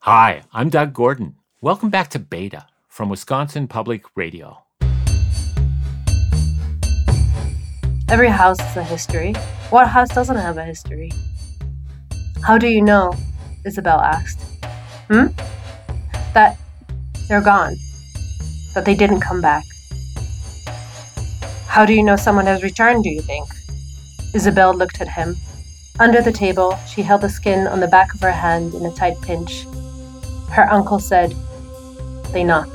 Hi, I'm Doug Gordon. Welcome back to Beta from Wisconsin Public Radio. Every house has a history. What house doesn't have a history? How do you know? Isabel asked. That they're gone. That they didn't come back. How do you know someone has returned, do you think? Isabel looked at him. Under the table, she held the skin on the back of her hand in a tight pinch. Her uncle said, "They knock."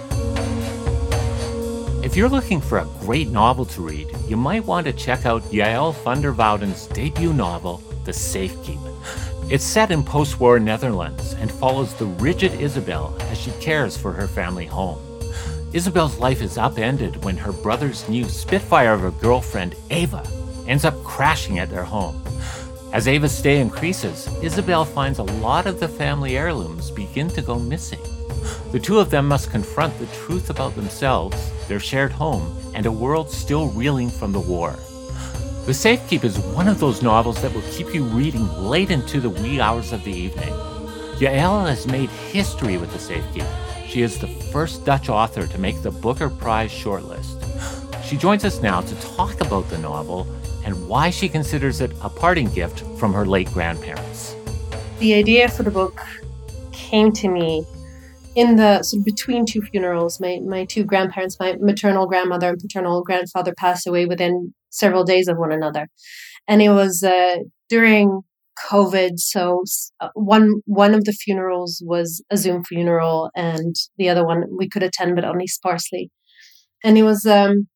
If you're looking for a great novel to read, you might want to check out Yael van der Wouden's debut novel, The Safekeep. It's set in post-war Netherlands and follows the rigid Isabel as she cares for her family home. Isabel's life is upended when her brother's new Spitfire of a girlfriend, Ava, ends up crashing at their home. As Ava's stay increases, Isabel finds a lot of the family heirlooms begin to go missing. The two of them must confront the truth about themselves, their shared home, and a world still reeling from the war. The Safekeep is one of those novels that will keep you reading late into the wee hours of the evening. Yael has made history with The Safekeep. She is the first Dutch author to make the Booker Prize shortlist. She joins us now to talk about the novel and why she considers it a parting gift from her late grandparents. The idea for the book came to me in the sort of between two funerals. My two grandparents, my maternal grandmother and paternal grandfather, passed away within several days of one another. And it was during COVID, so one of the funerals was a Zoom funeral, and the other one we could attend, but only sparsely. And it was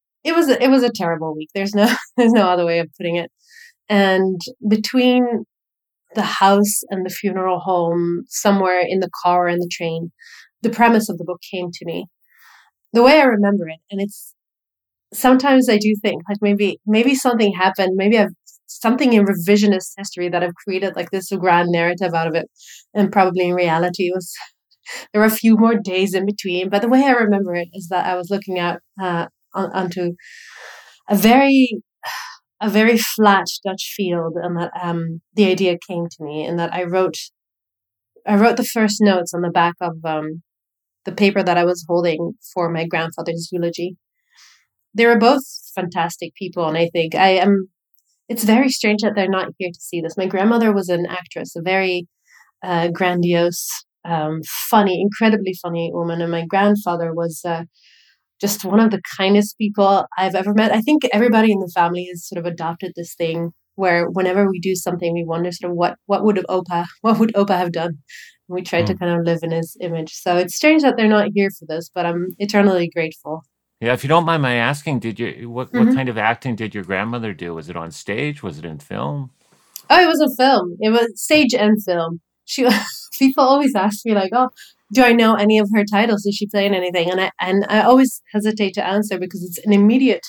a terrible week. There's no other way of putting it. And between the house and the funeral home, somewhere in the car or in the train, the premise of the book came to me. The way I remember it, and it's sometimes I do think like maybe something happened. Maybe I've something in revisionist history that I've created like this grand narrative out of it, and probably in reality it was there were a few more days in between. But the way I remember it is that I was looking out onto a very flat Dutch field, and that the idea came to me, and that I wrote the first notes on the back of the paper that I was holding for my grandfather's eulogy. They were both fantastic people, and I think it's very strange that they're not here to see this. My grandmother was an actress, a very grandiose, funny, incredibly funny woman, and my grandfather was just one of the kindest people I've ever met. I think everybody in the family has sort of adopted this thing where whenever we do something, we wonder sort of what would Opa have done? And we try to kind of live in his image. So it's strange that they're not here for this, but I'm eternally grateful. Yeah, if you don't mind my asking, what kind of acting did your grandmother do? Was it on stage? Was it in film? Oh, it was a film. It was stage and film. People always ask me like, "Oh, do I know any of her titles? Is she playing anything?" And I always hesitate to answer because it's an immediate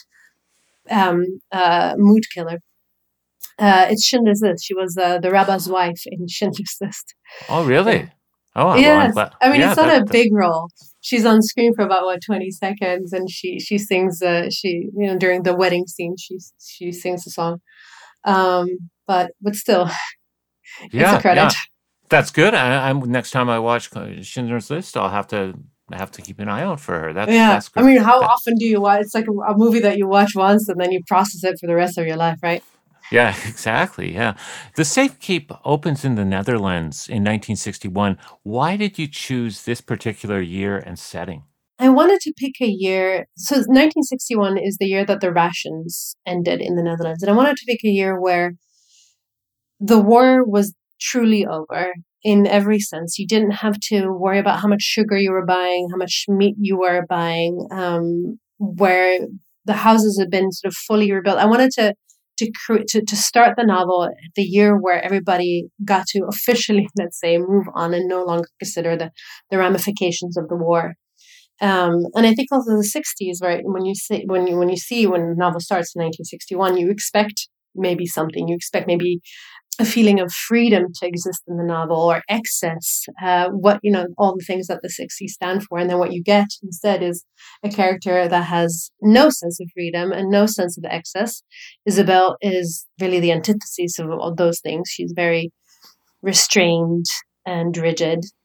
mood killer. It's Schindler's List. She was the rabbi's wife in Schindler's List. Oh, really? Yeah. Oh, yes. Well, I mean, it's not a big role. She's on screen for about 20 seconds, and she sings. During the wedding scene, she sings the song. But still, it's a credit. Yeah. That's good. I'm next time I watch Schindler's List, I have to keep an eye out for her. That's good. I mean, how often do you watch? It's like a movie that you watch once and then you process it for the rest of your life, right? Yeah, exactly. Yeah. The Safekeep opens in the Netherlands in 1961. Why did you choose this particular year and setting? I wanted to pick a year. So 1961 is the year that the rations ended in the Netherlands. And I wanted to pick a year where the war was truly over in every sense. You didn't have to worry about how much sugar you were buying, how much meat you were buying, where the houses had been sort of fully rebuilt. I wanted to start the novel at the year where everybody got to officially, let's say, move on and no longer consider the ramifications of the war. And I think also the 60s, right? When the novel starts in 1961, you expect maybe something. You expect maybe a feeling of freedom to exist in the novel, or excess, all the things that the 60s stand for. And then what you get instead is a character that has no sense of freedom and no sense of excess. Isabel is really the antithesis of all those things. She's very restrained and rigid.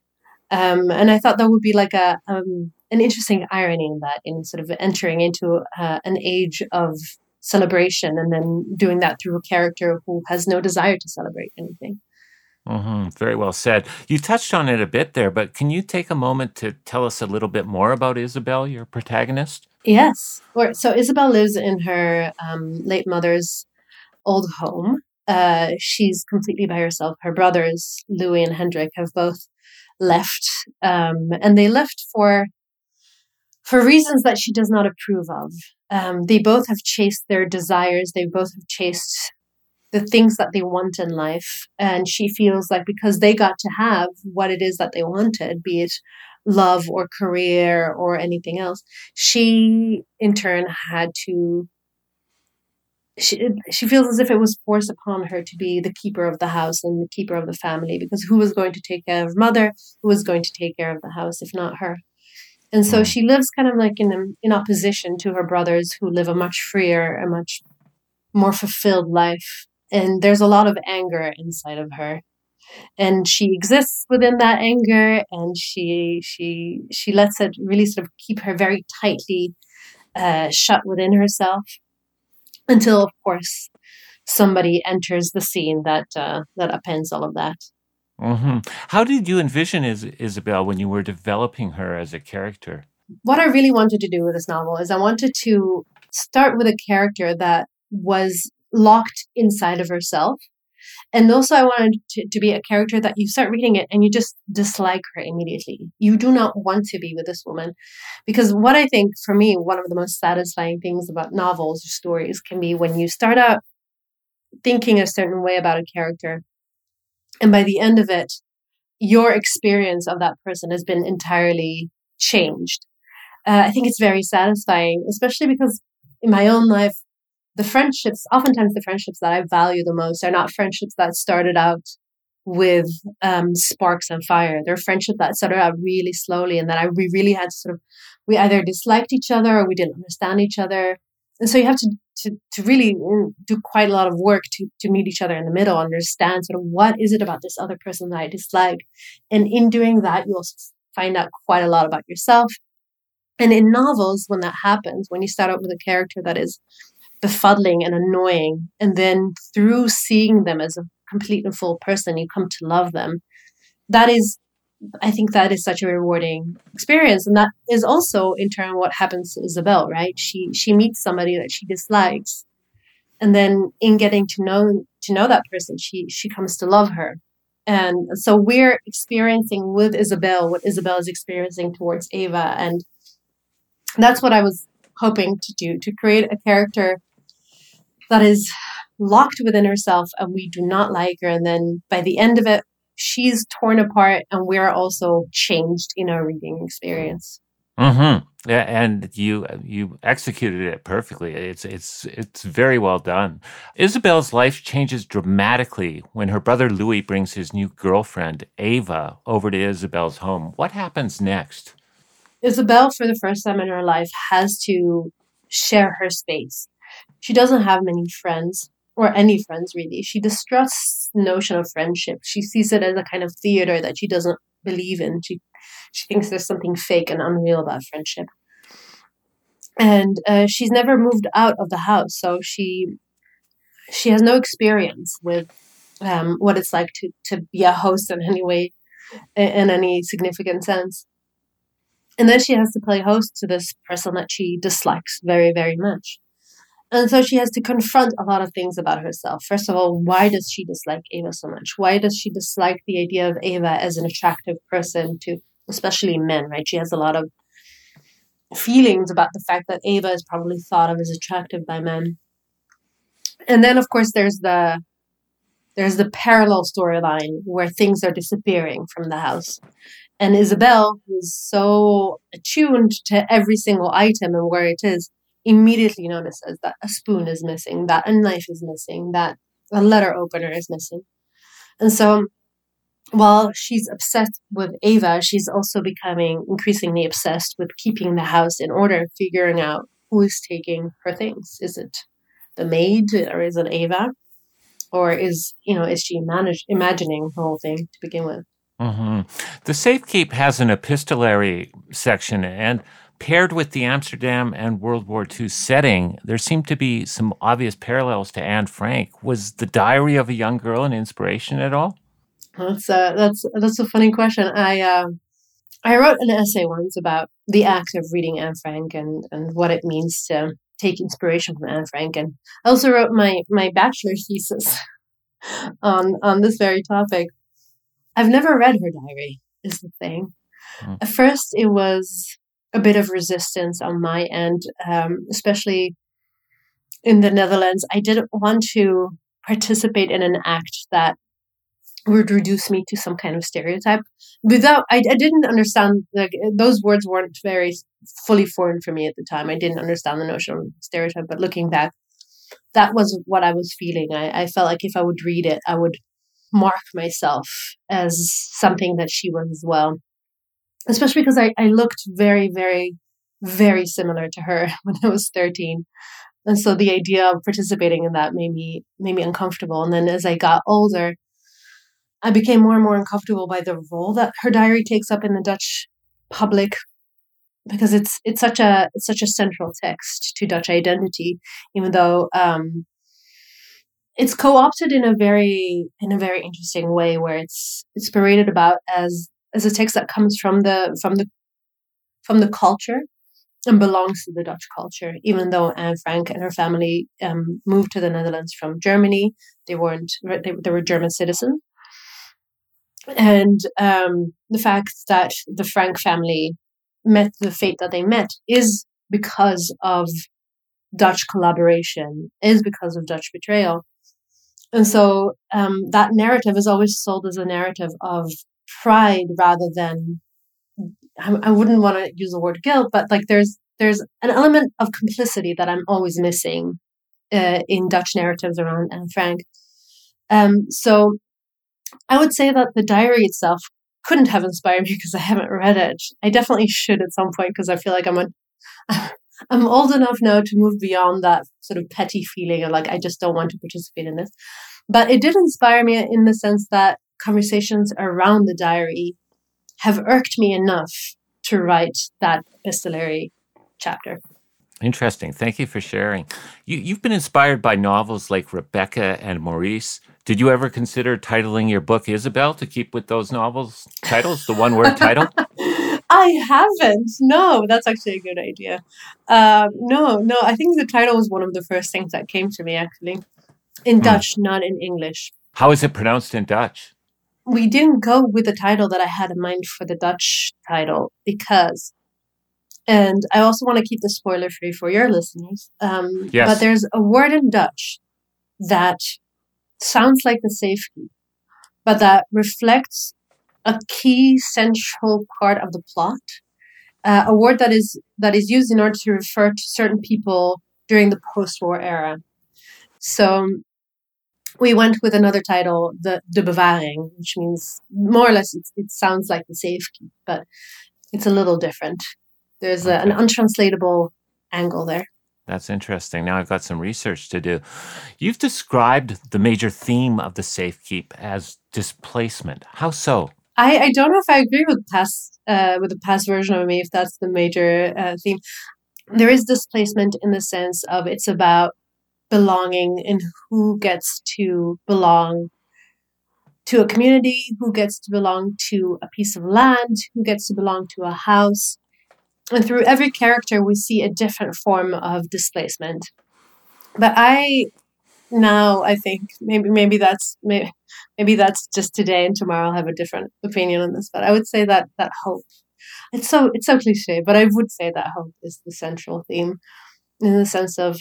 And I thought that would be like an interesting irony in that, in sort of entering into an age of celebration and then doing that through a character who has no desire to celebrate anything. Very well said. You touched on it a bit there, but can you take a moment to tell us a little bit more about Isabel, your protagonist? Yes. So Isabel lives in her late mother's old home. She's completely by herself. Her brothers, Louis and Hendrik, have both left, and they left for reasons that she does not approve of. They both have chased their desires. They both have chased the things that they want in life. And she feels like because they got to have what it is that they wanted, be it love or career or anything else, she in turn had to. She feels as if it was forced upon her to be the keeper of the house and the keeper of the family, because who was going to take care of her mother? Who was going to take care of the house if not her? And so Mm. she lives kind of like in opposition to her brothers, who live a much freer, a much more fulfilled life. And there's a lot of anger inside of her, and she exists within that anger, and she lets it really sort of keep her very tightly shut within herself, until, of course, somebody enters the scene that upends all of that. hmm How did you envision Isabel when you were developing her as a character? What I really wanted to do with this novel is I wanted to start with a character that was locked inside of herself. And also, I wanted to be a character that you start reading it and you just dislike her immediately. You do not want to be with this woman. Because what I think, for me, one of the most satisfying things about novels or stories can be when you start out thinking a certain way about a character, and by the end of it, your experience of that person has been entirely changed. I think it's very satisfying, especially because in my own life, oftentimes the friendships that I value the most are not friendships that started out with sparks and fire. They're friendships that started out really slowly, and that we really had to we either disliked each other or we didn't understand each other. And so you have to really do quite a lot of work to meet each other in the middle, understand sort of what is it about this other person that I dislike. And in doing that, you also find out quite a lot about yourself. And in novels, when that happens, when you start out with a character that is befuddling and annoying, and then through seeing them as a complete and full person, you come to love them, that is, I think that is such a rewarding experience. And that is also in turn what happens to Isabel, right? She meets somebody that she dislikes, and then in getting to know that person, she comes to love her. And so we're experiencing with Isabel what Isabel is experiencing towards Ava. And that's what I was hoping to do, to create a character that is locked within herself and we do not like her. And then by the end of it, she's torn apart and we're also changed in our reading experience. Yeah, and you executed it perfectly. It's very well done. Isabel's life changes dramatically when her brother Louis brings his new girlfriend Ava over to Isabel's home. What happens next? Isabel, for the first time in her life, has to share her space. She doesn't have many friends, or any friends really. She distrusts the notion of friendship. She sees it as a kind of theater that she doesn't believe in. She thinks there's something fake and unreal about friendship. And she's never moved out of the house, so she has no experience with what it's like to be a host in any way, in any significant sense. And then she has to play host to this person that she dislikes very, very much. And so she has to confront a lot of things about herself. First of all, why does she dislike Ava so much? Why does she dislike the idea of Ava as an attractive person to, especially men, right? She has a lot of feelings about the fact that Ava is probably thought of as attractive by men. And then, of course, there's the parallel storyline where things are disappearing from the house. And Isabel, who's so attuned to every single item and where it is, immediately notices that a spoon is missing, that a knife is missing, that a letter opener is missing. And so while she's obsessed with Ava, she's also becoming increasingly obsessed with keeping the house in order, figuring out who is taking her things. Is it the maid, or is it Ava? Or is she imagining the whole thing to begin with? Hmm. The Safekeep has an epistolary section, and paired with the Amsterdam and World War II setting, there seemed to be some obvious parallels to Anne Frank. Was The Diary of a Young Girl an inspiration at all? That's a funny question. I wrote an essay once about the act of reading Anne Frank and what it means to take inspiration from Anne Frank, and I also wrote my bachelor thesis on this very topic. I've never read her diary, is the thing. Mm. At first, it was a bit of resistance on my end, especially in the Netherlands. I didn't want to participate in an act that would reduce me to some kind of stereotype. I didn't understand, like, those words weren't very fully foreign for me at the time. I didn't understand the notion of stereotype, but looking back, that was what I was feeling. I felt like if I would read it, I would mark myself as something that she was as well. Especially because I looked very, very, very similar to her when I was 13. And so the idea of participating in that made me uncomfortable. And then as I got older, I became more and more uncomfortable by the role that her diary takes up in the Dutch public, because it's such a central text to Dutch identity, even though it's co-opted in a very interesting way, where it's paraded about as a text that comes from the culture and belongs to the Dutch culture. Even though Anne Frank and her family moved to the Netherlands from Germany, they were German citizens. And the fact that the Frank family met the fate that they met is because of Dutch collaboration, is because of Dutch betrayal. And so that narrative is always sold as a narrative of pride rather than, I wouldn't want to use the word guilt, but like there's an element of complicity that I'm always missing in Dutch narratives around Anne Frank. So I would say that the diary itself couldn't have inspired me because I haven't read it. I definitely should at some point, because I feel like I'm old enough now to move beyond that sort of petty feeling of like, I just don't want to participate in this. But it did inspire me in the sense that conversations around the diary have irked me enough to write that epistolary chapter. Interesting. Thank you for sharing. You've been inspired by novels like Rebecca and Maurice. Did you ever consider titling your book Isabel to keep with those novels titles, the one-word title? I haven't. No, that's actually a good idea. No. I think the title was one of the first things that came to me, actually. In Dutch, not in English. How is it pronounced in Dutch? We didn't go with the title that I had in mind for the Dutch title because, and I also want to keep this spoiler free for your listeners, Yes. but there's a word in Dutch that sounds like the Safekeep, but that reflects a key central part of the plot. A word that is used in order to refer to certain people during the post-war era. So we went with another title, de bewaring, which means more or less it sounds like the Safekeep, but it's a little different. There's an untranslatable angle there. That's interesting. Now I've got some research to do. You've described the major theme of the Safekeep as displacement. How so? I don't know if I agree with the past version of me, if that's the major theme. There is displacement in the sense of it's about belonging and who gets to belong to a community, who gets to belong to a piece of land, who gets to belong to a house. And through every character, we see a different form of displacement. But I think maybe that's just today, and tomorrow I'll have a different opinion on this. But I would say that hope. It's so cliche, but I would say that hope is the central theme, in the sense of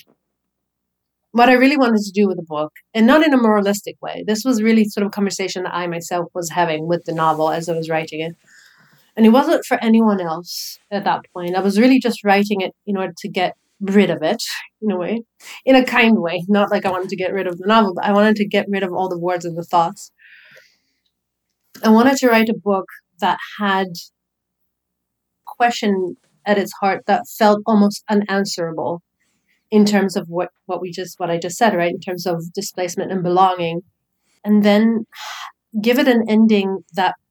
what I really wanted to do with the book, and not in a moralistic way. This was really sort of a conversation that I myself was having with the novel as I was writing it. And it wasn't for anyone else at that point. I was really just writing it in order to get rid of it, in a way, in a kind way. Not like I wanted to get rid of the novel, but I wanted to get rid of all the words and the thoughts. I wanted to write a book that had question at its heart that felt almost unanswerable in terms of what I just said, right? In terms of displacement and belonging. And then give it an ending that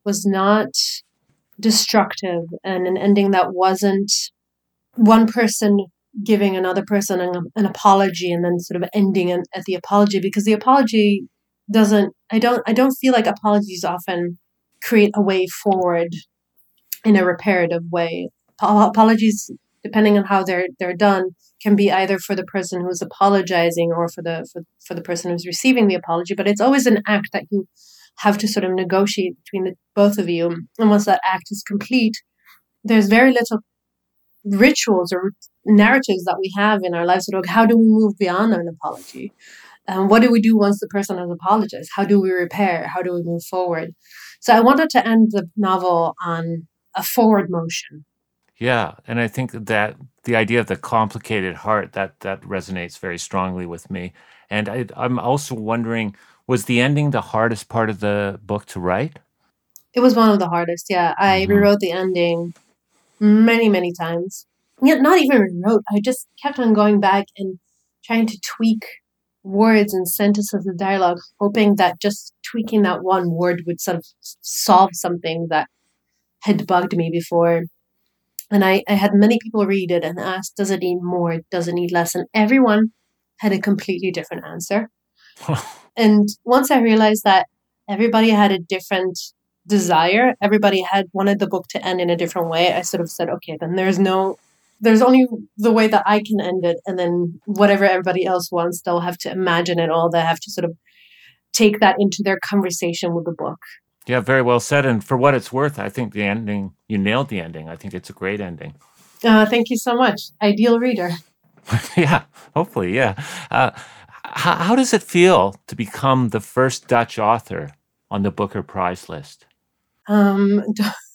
was not destructive, and an ending that wasn't one person giving another person an apology and then sort of ending at the apology, because the apology doesn't, I don't feel like apologies often create a way forward in a reparative way. Apologies, depending on how they're done, can be either for the person who's apologizing or for the person who's receiving the apology, but it's always an act that you have to sort of negotiate between the both of you. And once that act is complete, there's very little rituals or narratives that we have in our lives. Sort of, how do we move beyond an apology? What do we do once the person has apologized? How do we repair? How do we move forward? So I wanted to end the novel on a forward motion. Yeah, and I think that the idea of the complicated heart, that resonates very strongly with me. And I'm also wondering, was the ending the hardest part of the book to write? It was one of the hardest, yeah. I rewrote the ending many, many times. Yeah, not even rewrote. I just kept on going back and trying to tweak words and sentences of dialogue, hoping that just tweaking that one word would sort of solve something that had bugged me before. And I had many people read it and ask, does it need more? Does it need less? And everyone had a completely different answer. And once I realized that everybody had a different desire, everybody had wanted the book to end in a different way, I sort of said, okay, then there's only the way that I can end it. And then whatever everybody else wants, they'll have to imagine it all. They have to sort of take that into their conversation with the book. Yeah, very well said. And for what it's worth, I think the ending, you nailed the ending. I think it's a great ending. Thank you so much. Ideal reader. Yeah, hopefully, yeah. How does it feel to become the first Dutch author on the Booker Prize list? I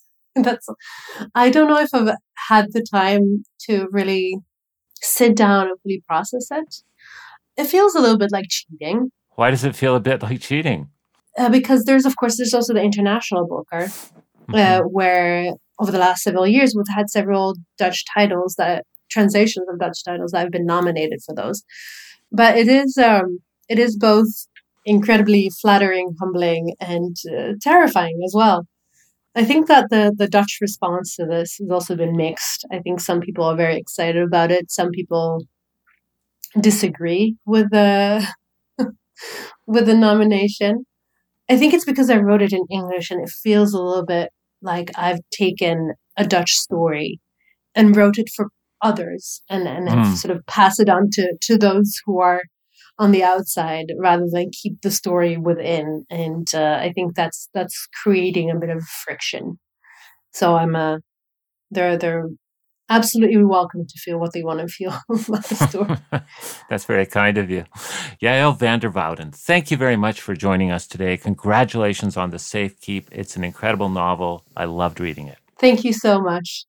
don't know if I've had the time to really sit down and really process it. It feels a little bit like cheating. Why does it feel a bit like cheating? Because there's also the International Booker, where over the last several years we've had several Dutch titles, translations of Dutch titles that have been nominated for those. But it is both incredibly flattering, humbling, and terrifying as well. I think that the Dutch response to this has also been mixed. I think some people are very excited about it. Some people disagree with the with the nomination. I think it's because I wrote it in English and it feels a little bit like I've taken a Dutch story and wrote it for others and have sort of passed it on to those who are on the outside rather than keep the story within. And I think that's creating a bit of friction. So they're absolutely welcome to feel what they want to feel about the story. That's very kind of you. Yael van der Wouden, thank you very much for joining us today. Congratulations on The Safe Keep. It's an incredible novel. I loved reading it. Thank you so much.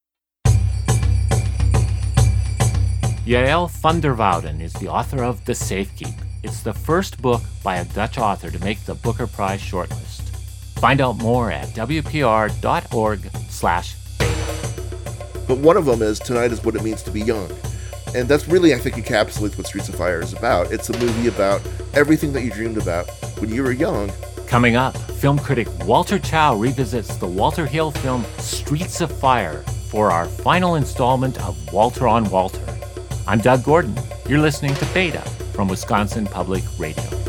Yael van der Wouden is the author of The Safe Keep. It's the first book by a Dutch author to make the Booker Prize shortlist. Find out more at wpr.org/beta. But one of them is Tonight is What It Means to Be Young. And that's really, I think, encapsulates what Streets of Fire is about. It's a movie about everything that you dreamed about when you were young. Coming up, film critic Walter Chow revisits the Walter Hill film Streets of Fire for our final installment of Walter on Walter. I'm Doug Gordon. You're listening to Beta from Wisconsin Public Radio.